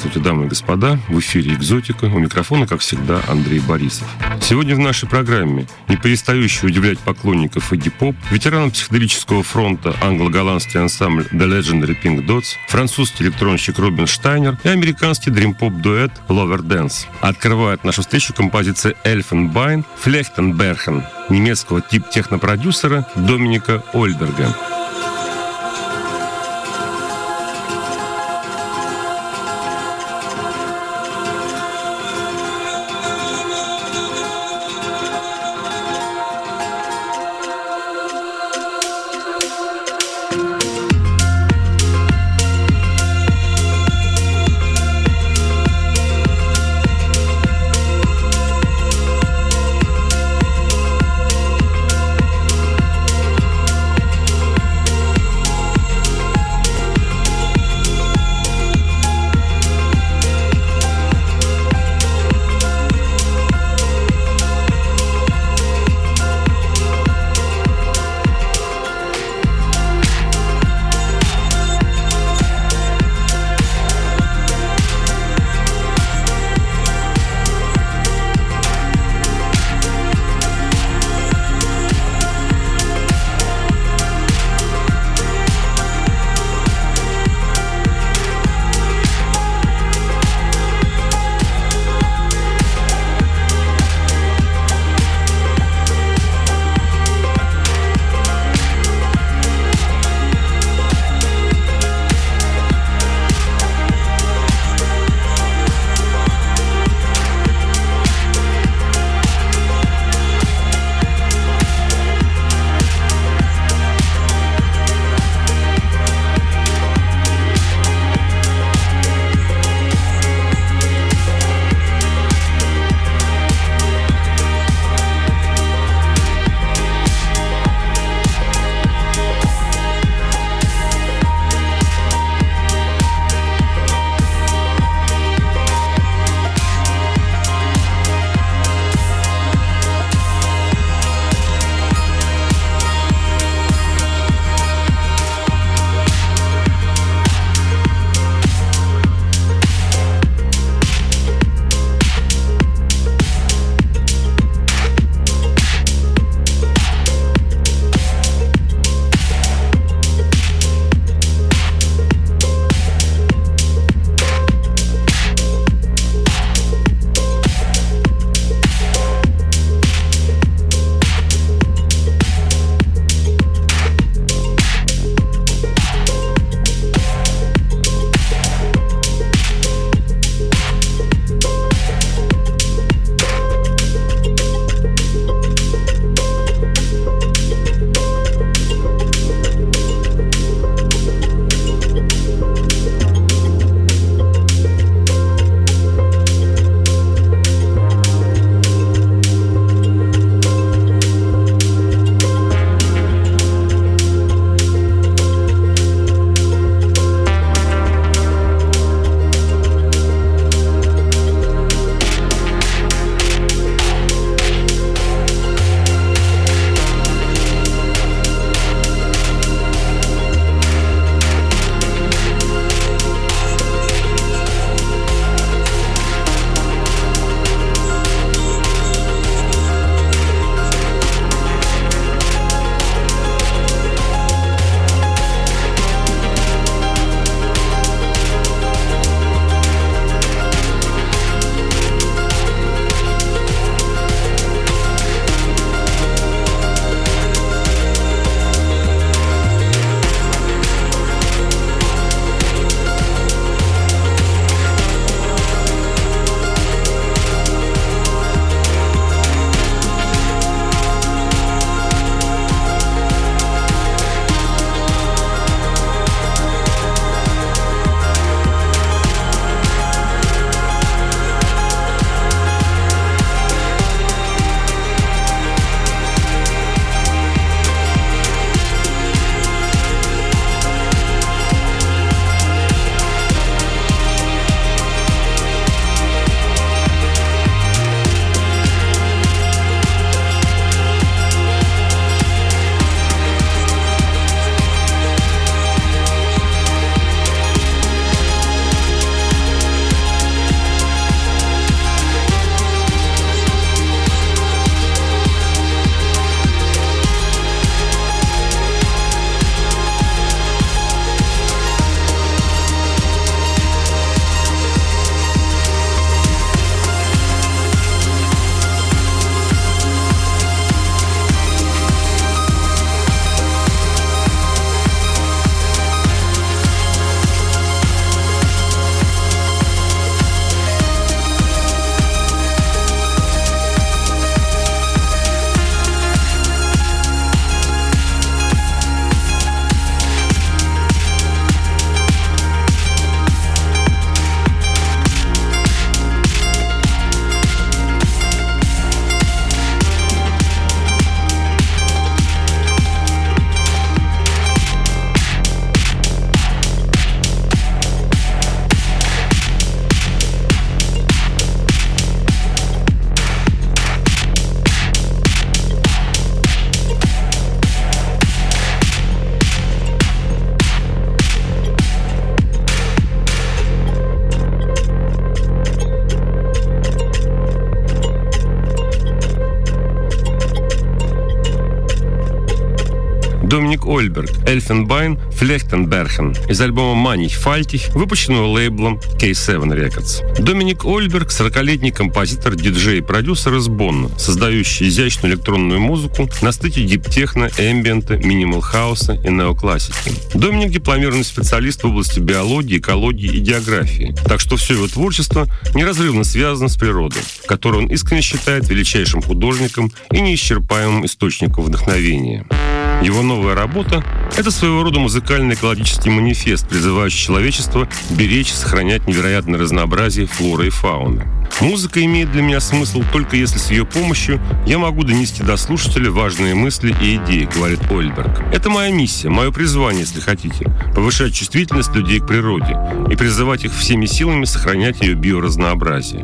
Здравствуйте, дамы и господа. В эфире «Экзотика». У микрофона, как всегда, Андрей Борисов. Сегодня в нашей программе не перестающий удивлять поклонников инди-поп, ветеран психоделического фронта англо-голландский ансамбль The Legendary Pink Dots, французский электронщик Робин Штайнер и американский дрим-поп-дуэт Lover Dance. Открывает нашу встречу композиция Elfenbein Flechtenbergen немецкого технопродюсера Доминика Ольберга. Доминик Ольберг «Эльфенбайн Флехтенберген» из альбома «Маннихфальтих», выпущенного лейблом K7 Records. Доминик Ольберг – 40-летний композитор, диджей и продюсер из Бонна, создающий изящную электронную музыку на стыке диптехно, эмбиента, минимал-хауса и неоклассики. Доминик – дипломированный специалист в области биологии, экологии и географии, так что все его творчество неразрывно связано с природой, которую он искренне считает величайшим художником и неисчерпаемым источником вдохновения. Его новая работа – это своего рода музыкальный экологический манифест, призывающий человечество беречь и сохранять невероятное разнообразие флоры и фауны. Музыка имеет для меня смысл только если с ее помощью я могу донести до слушателя важные мысли и идеи, говорит Ольберг. Это моя миссия, мое призвание, если хотите, повышать чувствительность людей к природе и призывать их всеми силами сохранять ее биоразнообразие.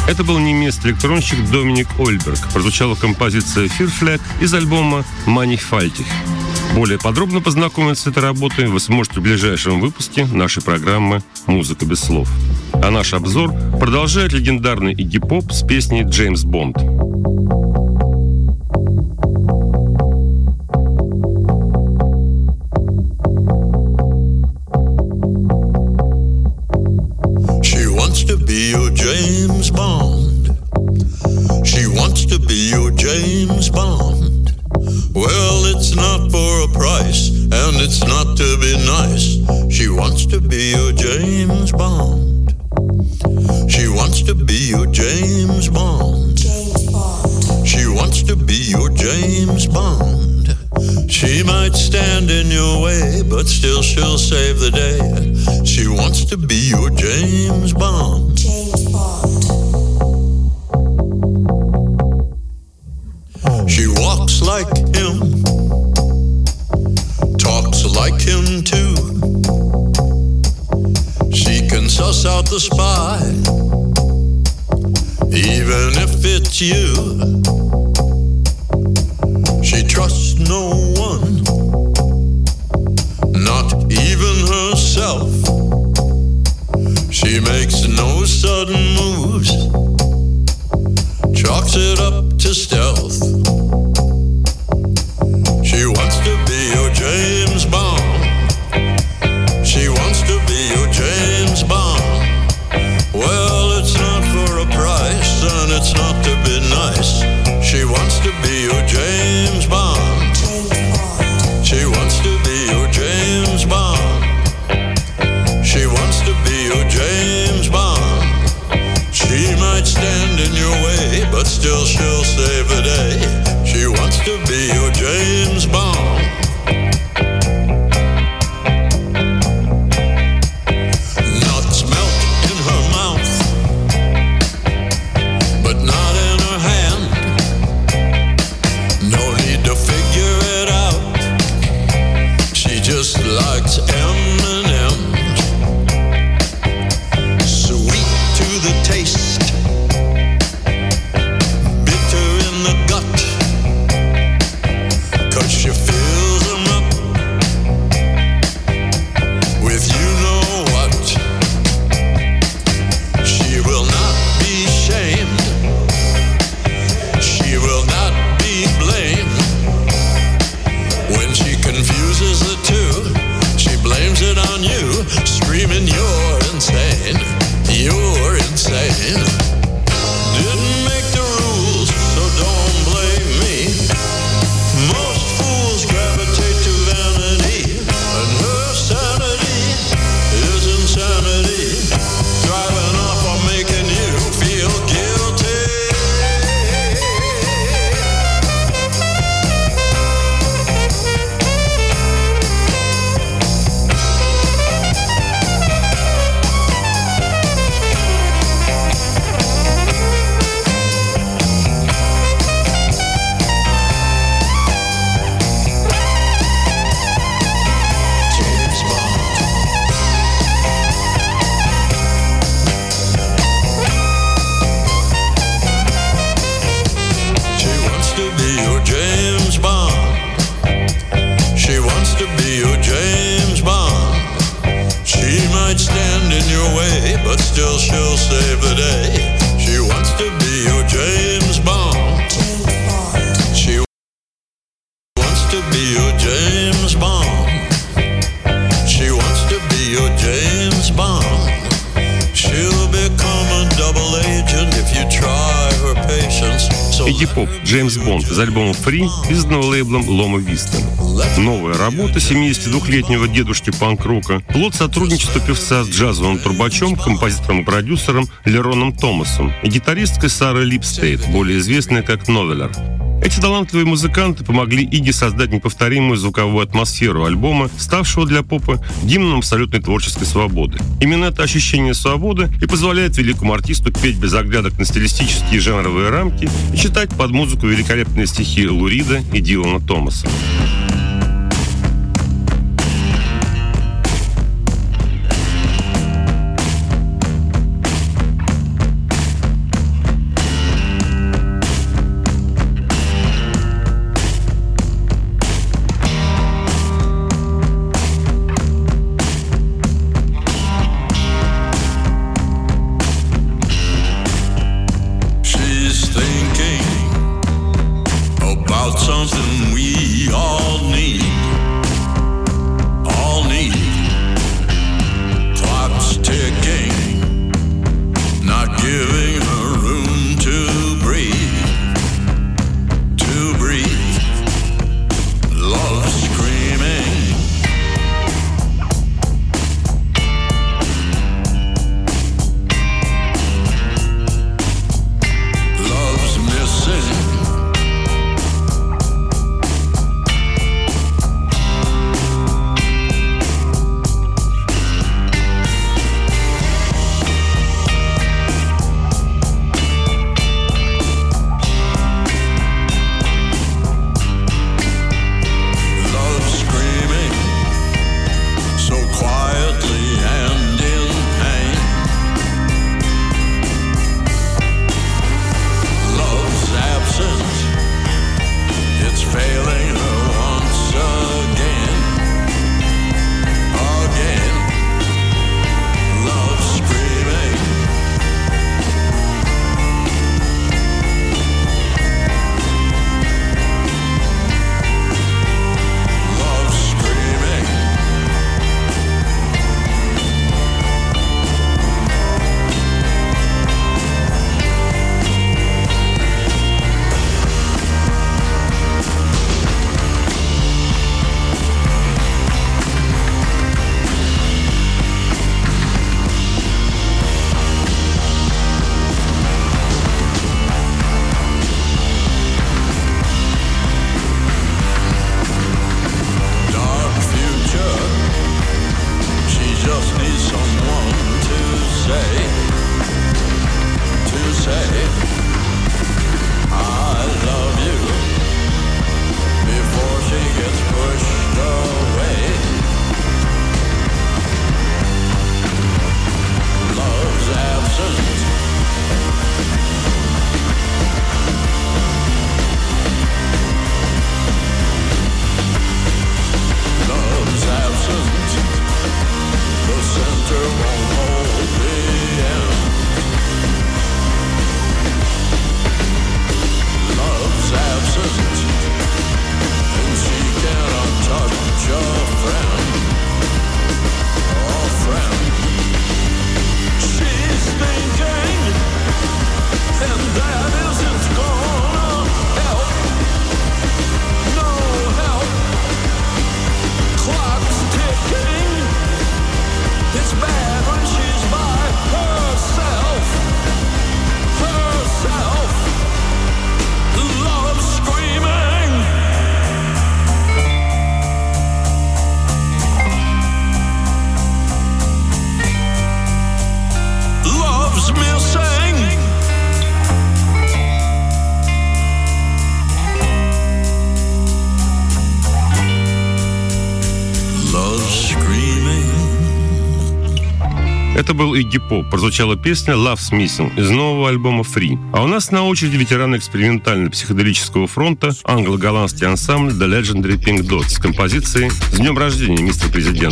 Это был немецкий электронщик Доминик Ольберг. Прозвучала композиция «Fear Flag» из альбома «Mannigfaltig». Более подробно познакомиться с этой работой вы сможете в ближайшем выпуске нашей программы «Музыка без слов». А наш обзор продолжает легендарный игги-поп с песней «Джеймс Бонд». James Bond. She wants to be your James Bond. Well, it's not for a price, and it's not to be nice. She wants to be your James Bond. She wants to be your James Bond. She wants to be your James Bond. She might stand in your way, but still she'll save the day. She wants to be your James Bond. She walks like him, talks like him too. She can suss out the spy, even if it's you. She trusts no one, not even herself. She makes no sudden moves, chalks it up to stealth. She wants to be your James Bond. She wants to be your James Bond. Well, it's not for a price, and it's not to be nice. She wants to be your James Bond. She wants to be your James Bond. She wants to be your James Bond. She might stand in your way, but still she'll save the day. She wants to be your James Bond. Nuts melt in her mouth, but not in her hand. No need to figure it out. She just likes M&M's. Sweet to the taste, bitter in the gut. 'Cause she fills them up with you know what. She will not be shamed. She will not be blamed. When she confuses the two, she blames it on you, screaming you're insane. You're insane. Didn't make the rules, so don't blame me. Most fools gravitate to vanity, and her sanity is insanity, driving off or making you feel guilty. James Bond. She wants to be your James Bond. She might stand in your way, but still she'll save the day. She wants to be your James Bond. She wants to be your James Bond. She wants to be your James Bond. She'll become a double agent if you try her patience. Игги-поп «Джеймс Бонд» из альбома «Free», изданного лейблом «Лома Виста». Новая работа 72-летнего дедушки панк-рока, плод сотрудничества певца с джазовым трубачом, композитором и продюсером Лероном Томасом и гитаристкой Сарой Липстейт, более известной как Новелер. Эти талантливые музыканты помогли Игги создать неповторимую звуковую атмосферу альбома, ставшего для попа гимном абсолютной творческой свободы. Именно это ощущение свободы и позволяет великому артисту петь без оглядок на стилистические и жанровые рамки и читать под музыку великолепные стихи Лу Рида и Дилана Томаса. Это был Игги Поп. Прозвучала песня «Love's Missing» из нового альбома «Free». А у нас на очереди ветераны экспериментально-психоделического фронта англо-голландский ансамбль The Legendary Pink Dots с композицией «С днем рождения, мистер президент».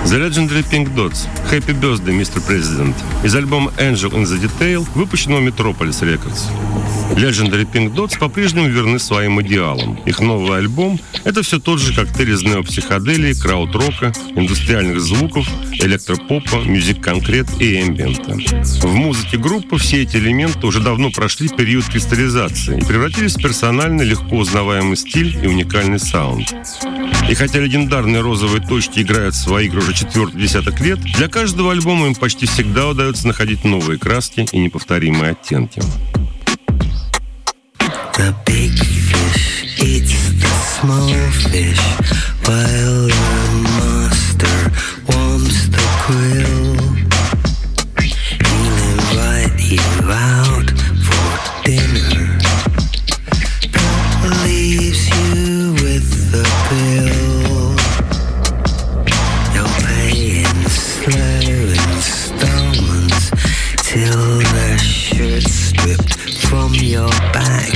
The Legendary Pink Dots, Happy Birthday, Mr. President, из альбома Angel in the Detail, выпущенного Metropolis Records. Legendary Pink Dots по-прежнему верны своим идеалам. Их новый альбом — это все тот же коктейль из неопсиходелии, крауд-рока, индустриальных звуков, электропопа, мюзик-конкрет и эмбиента. В музыке группы все эти элементы уже давно прошли период кристаллизации и превратились в персональный, легко узнаваемый стиль и уникальный саунд. И хотя легендарные розовые точки играют свои игры уже четвертый десяток лет, для каждого альбома им почти всегда удается находить новые краски и неповторимые оттенки. The big fish eats the small fish while the master warms the grill. He'll invite you out for dinner, but leaves you with the bill. You'll pay in slow installments till the shirt's stripped from your back.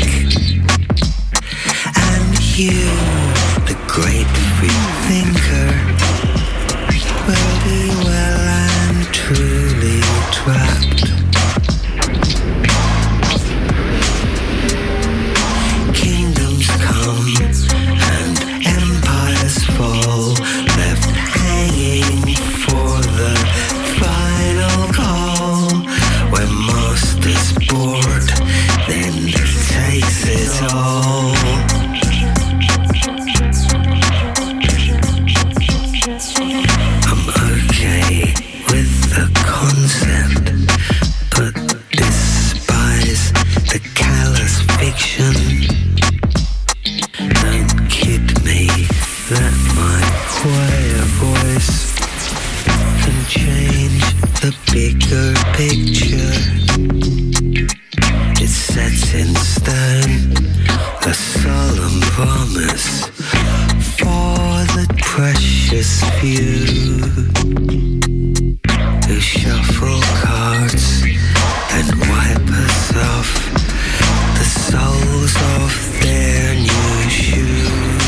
You, the great free thinker, will be well and truly trapped. Kingdoms come and empires fall, left hanging for the final call. When master's bored, then takes it all. Don't kid me that my quiet voice can change the bigger picture. It sets in stone a solemn promise for the precious few who shuffle cards and wipe us off the soles of their new shoes.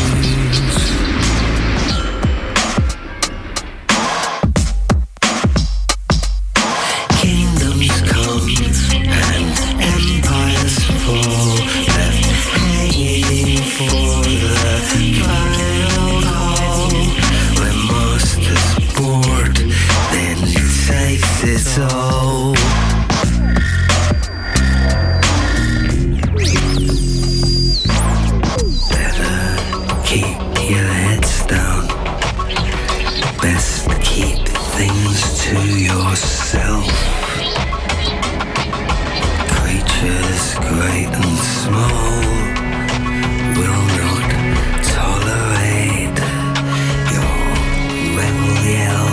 Kingdoms come and empires fall, left hanging for the final call. When master's bored, then takes it all. Yourself. Creatures great and small will not tolerate your rebel yell.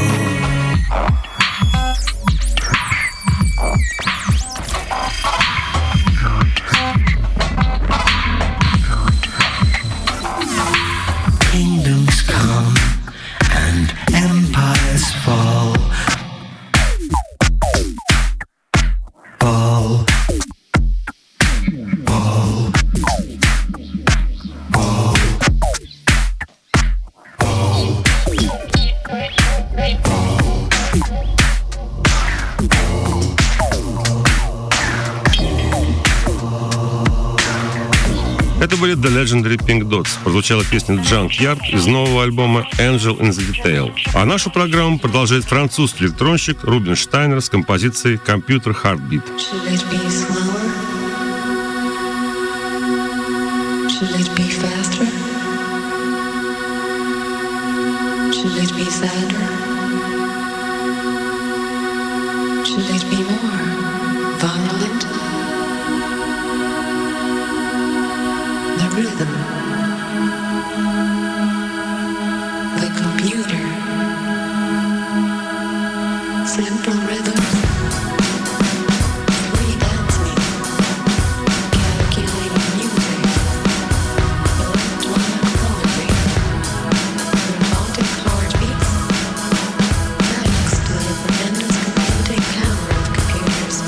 Kingdoms come and empires fall. Это были The Legendary Pink Dots. Прозвучала песня Junkyard из нового альбома Angel in the Detail. А нашу программу продолжает французский электронщик Рубин Штайнер с композицией Computer Heartbeat. Should it be slower? Should it be faster? Should it be sadder? Should it be more violent? The rhythm, the computer, simple rhythm, free dancing, calculating music, electronic poetry, robotic heartbeats, thanks to the tremendous computing power of computers.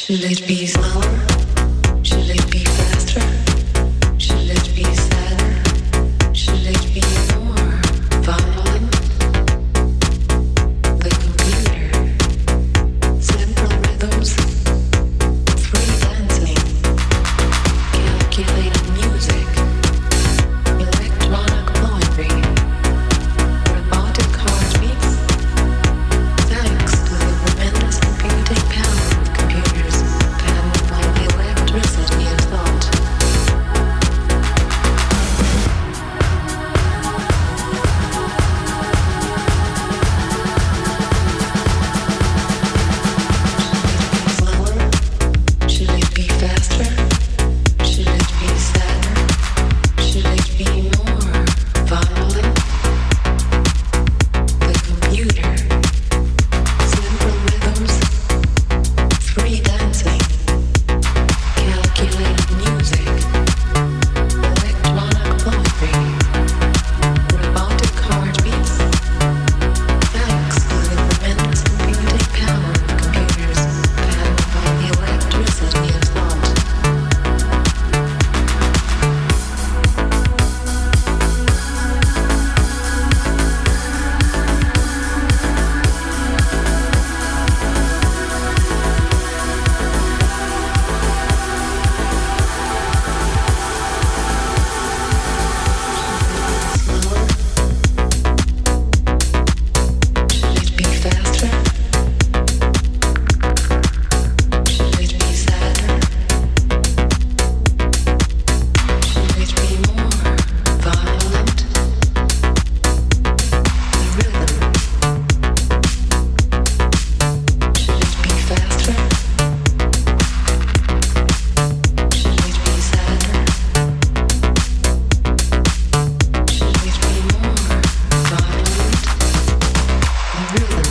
Should it be slower? Should it be faster? Should it be sadder? Should it be more violent? The computer, simple rhythms, free dancing, calculated music, electronic poetry, robotic heartbeats. Thanks to the tremendous computing power of computers, powered by the electricity of thought. Slower? Should it be faster? Should it be sadder? Should it be more violent? The computer, simple rhythms, free dancing, calculated music, electronic poetry, robotic heartbeats. Thanks to the tremendous computing power of computers, powered by the electricity of thought. Slower? Should it be faster? Should it be sadder? Should it be more violent? The rhythm. Should it be faster? Should it be sadder? Should it be more violent? The rhythm.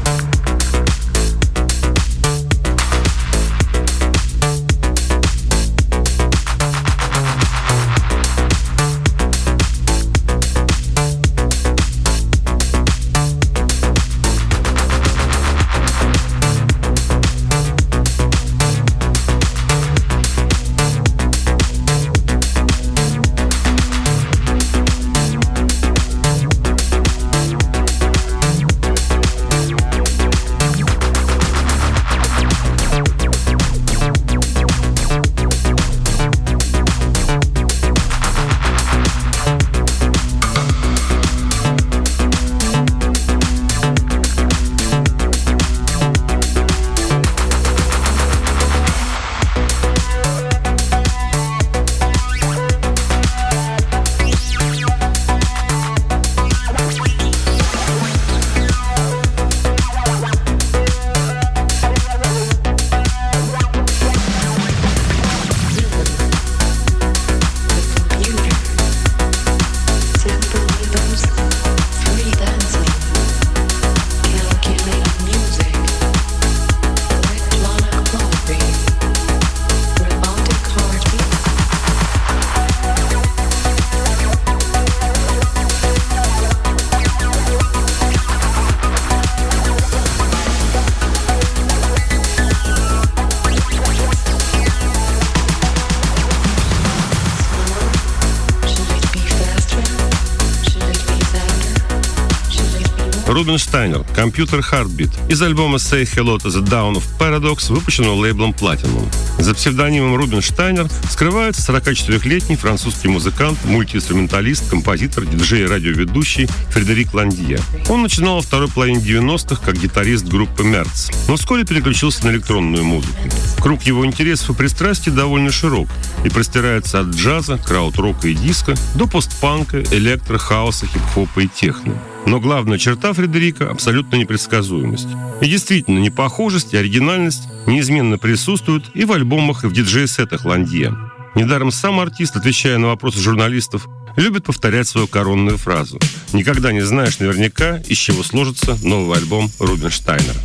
Рубин Штайнер, «Computer Heartbeat» из альбома «Say Hello to the Dawn of Paradox», выпущенного лейблом Platinum. За псевдонимом Рубин Штайнер скрывается 44-летний французский музыкант, мультиинструменталист, композитор, диджей и радиоведущий Фредерик Ландье. Он начинал во второй половине 90-х как гитарист группы Мерц, но вскоре переключился на электронную музыку. Круг его интересов и пристрастий довольно широк и простирается от джаза, крауд-рока и диска до постпанка, электро, хаоса, хип-хопа и техно. Но главная черта Фредерика – абсолютная непредсказуемость. И действительно, непохожесть и оригинальность неизменно присутствуют и в альбомах, и в диджей-сетах Ландье. Недаром сам артист, отвечая на вопросы журналистов, любит повторять свою коронную фразу: «Никогда не знаешь наверняка, из чего сложится новый альбом Рубин Штайнера».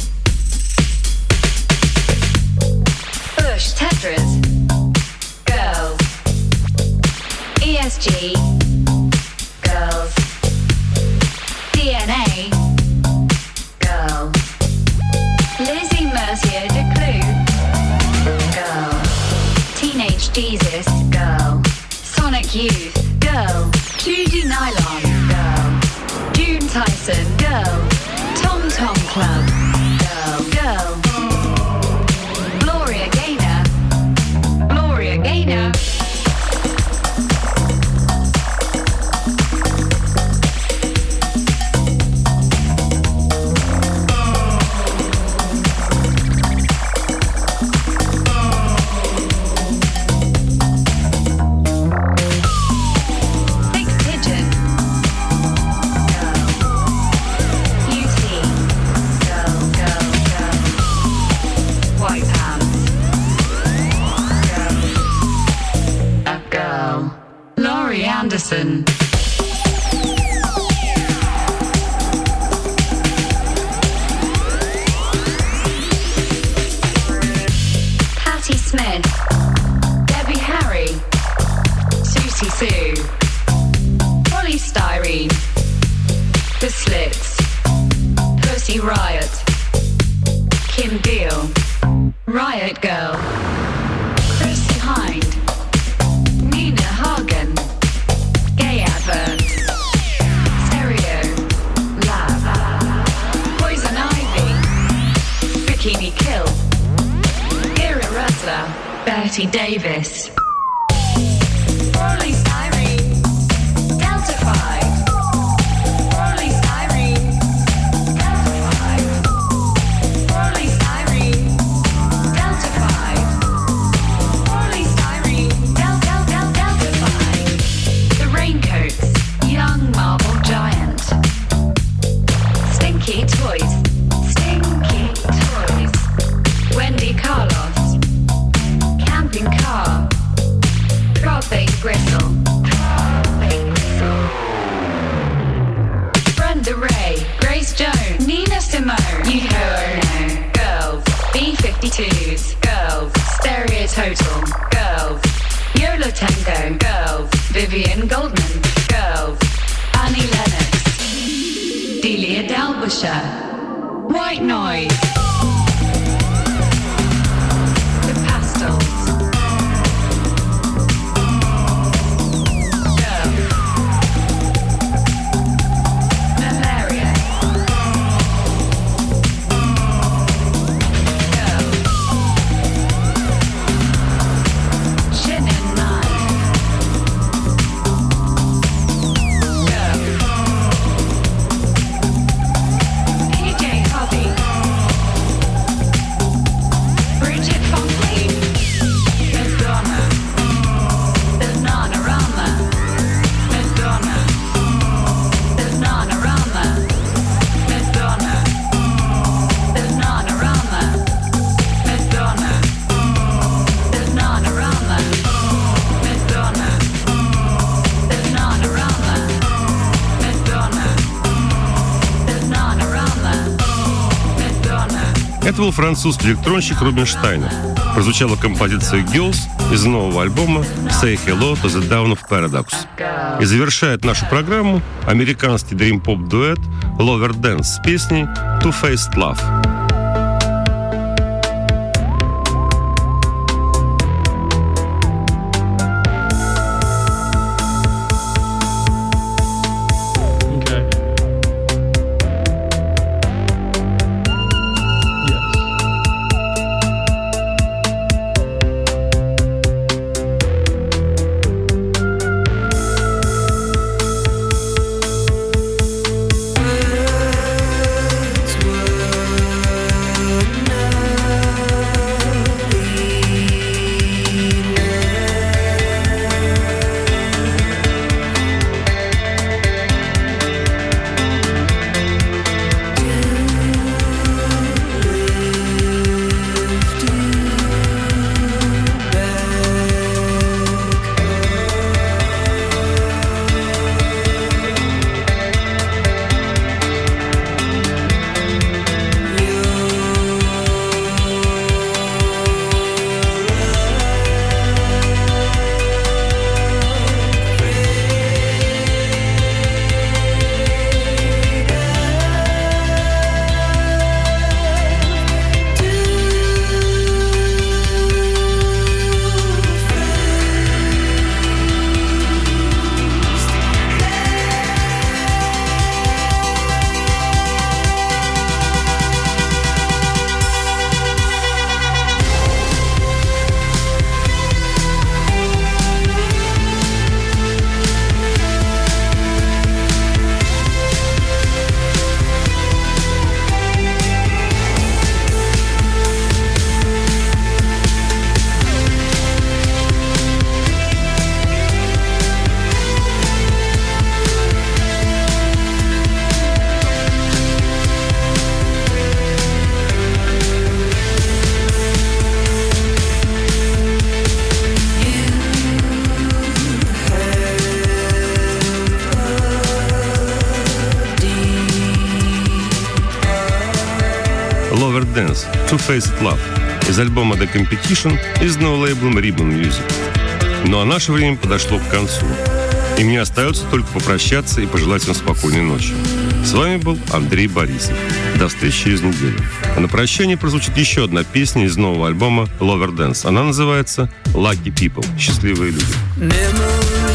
Bush, Tetris, Girls, ESG, Girls, DNA, Girl, Lizzie Mercier de Clue, Johnson. Patti Smith, Debbie Harry, Susie Sue, Polystyrene, The Slits, Pussy Riot, Kim Deal, Riot Girl, Chrissy Hind, Nina Hagen, Gay Advert, Stereo, Lab, Poison Ivy, Bikini Kill, Ira Rutler, Bertie Davis, Polystyrene, Delta 5, Polystyrene, Delta 5, Polystyrene, Delta 5, Polystyrene, Delta 5. The Raincoats, Young Marble Giant, Stinky Toys, Wendy Carlos, Camping Car, Gothic Gristle, Brenda Ray, Grace Jones, Nina Simone, Yuko Ono, Girls, B-52s, Girls, Stereo Total, Girls, Yola Tango, Girls, Vivian Goldman, Girls, Annie Lennox, Delia Dalbusher, White Noise, The Pastels, Girls, Malaria, Girls, Shin and Nine, Girls, PJ Hobby, Bridget Fontaine, Madonna, The Nanarama, Madonna, The Nanarama, Madonna, The Nanarama, Madonna, The Nanarama, Madonna, The Nanarama, Madonna, The Nanarama, Madonna. Это был французский электронщик Рубинштайна. Прозвучала композиция «Girls» из нового альбома «Say Hello to the Dawn of Paradox». И завершает нашу программу американский дрим-поп-дуэт Lover Dance с песней «Two-Faced Love». Okay. Yes. Words Two-Faced Love из альбома The Competition из нового лейбла Ribbon Music. Ну а наше время подошло к концу. И мне остается только попрощаться и пожелать вам спокойной ночи. С вами был Андрей Борисов. До встречи через неделю. А на прощание прозвучит еще одна песня из нового альбома Lover Dance. Она называется Lucky People. Счастливые люди. Memories